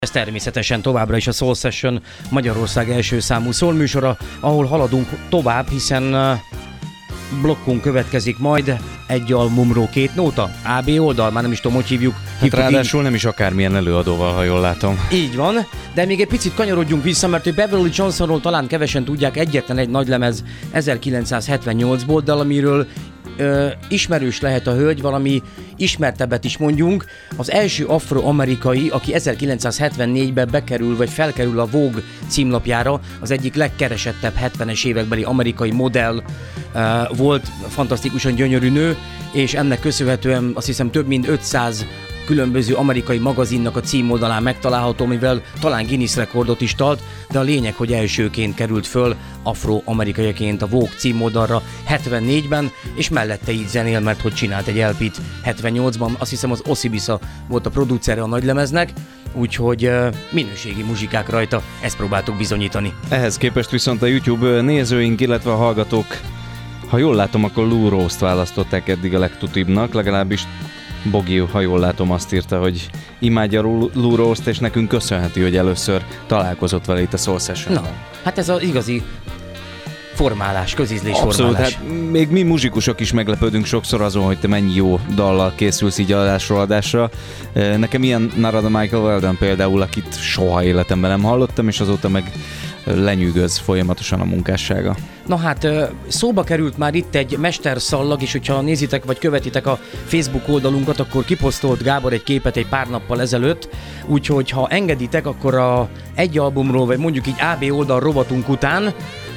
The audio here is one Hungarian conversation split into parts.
Ez természetesen továbbra is a Soul Session, Magyarország első számú soul műsora, ahol haladunk tovább, hiszen blokkunk következik majd, egy albumról 2 nóta, AB oldal, már nem is tudom, hogy hívjuk. Hát ráadásul nem is akármilyen előadóval, ha jól látom. Így van, de még egy picit kanyarodjunk vissza, mert hogy Beverly Johnsonról talán kevesen tudják, egyetlen egy nagylemez 1978-ból, de amiről ismerős lehet a hölgy, valami ismertebbet is mondjunk. Az első afroamerikai, aki 1974-ben bekerül, vagy felkerül a Vogue címlapjára, az egyik legkeresettebb 70-es évekbeli amerikai modell volt, fantasztikusan gyönyörű nő, és ennek köszönhetően azt hiszem több mint 500 különböző amerikai magazinnak a címoldalán megtalálható, mivel talán Guinness rekordot is tart, de a lényeg, hogy elsőként került föl afroamerikaiaként a Vogue címoldalra 74-ben, és mellette így zenél, mert hogy csinált egy LP-t 78-ban, azt hiszem az Osibisa volt a producere a nagylemeznek, úgyhogy minőségi muzsikák rajta, ezt próbáltuk bizonyítani. Ehhez képest viszont a YouTube nézőink, illetve a hallgatók, ha jól látom, akkor Lou Rawls-t választották eddig a legtutibbnak, legalábbis Bogi, ha jól látom, azt írta, hogy imádja Lou Rawls-t, és nekünk köszönheti, hogy először találkozott vele itt a Soul Session-ben. Na, hát ez az igazi formálás, közízlés Abszolút, formálás. hát még mi muzsikusok is meglepődünk sokszor azon, hogy te mennyi jó dallal készülsz így adásról adásra. Nekem ilyen Narada Michael Weldon például, akit soha életemben nem hallottam, és azóta meg lenyűgöz folyamatosan a munkássága. Na hát szóba került már itt egy mesterszallag, és hogyha nézitek vagy követitek a Facebook oldalunkat, akkor kiposztolt Gábor egy képet egy pár nappal ezelőtt, úgyhogy ha engeditek, akkor egy albumról, vagy mondjuk így AB oldal rovatunk után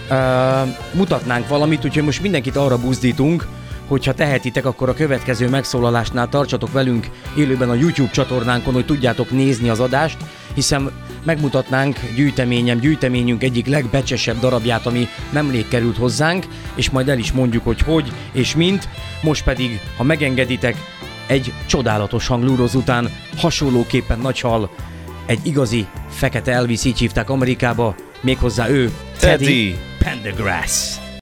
mutatnánk valamit, úgyhogy most mindenkit arra buzdítunk, hogyha tehetitek, akkor a következő megszólalásnál tartsatok velünk élőben a YouTube csatornánkon, hogy tudjátok nézni az adást, hiszen megmutatnánk gyűjteményünk egyik legbecsesebb darabját, ami nemrég került hozzánk, és majd el is mondjuk, hogy és mint. Most pedig, ha megengeditek, egy csodálatos hanglúroz után hasonlóképpen nagy hal, egy igazi fekete Elvis, így hívták Amerikába, méghozzá ő, Teddy Pendergrass.